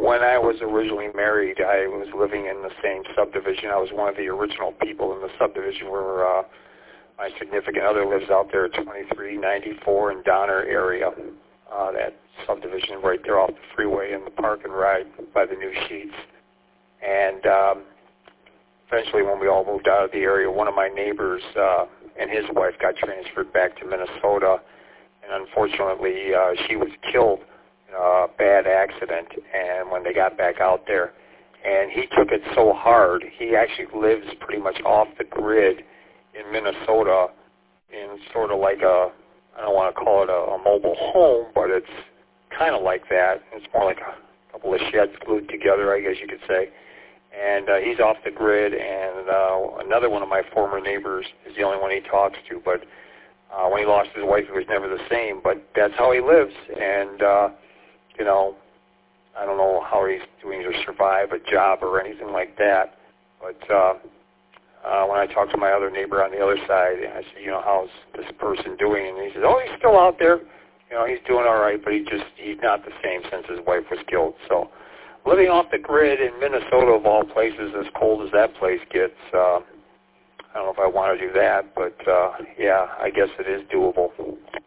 when I was originally married, I was living in the same subdivision. I was one of the original people in the subdivision where my significant other lives out there at 2394 in Donner area. That subdivision right there off the freeway in the park and ride by the new sheets. And eventually when we all moved out of the area, one of my neighbors and his wife got transferred back to Minnesota. And unfortunately, she was killed in a bad accident and when they got back out there. And he took it so hard. He actually lives pretty much off the grid in Minnesota in sort of like a, I don't want to call it a mobile home, but it's kind of like that. It's more like a couple of sheds glued together, I guess you could say. And he's off the grid, and another one of my former neighbors is the only one he talks to. But when he lost his wife, it was never the same. But that's how he lives, and, you know, I don't know how he's doing to survive a job or anything like that. But when I talked to my other neighbor on the other side, I said, you know, how's this person doing? And he says, oh, he's still out there. You know, he's doing all right, but he's not the same since his wife was killed. So living off the grid in Minnesota, of all places, as cold as that place gets, I don't know if I want to do that, but, yeah, I guess it is doable.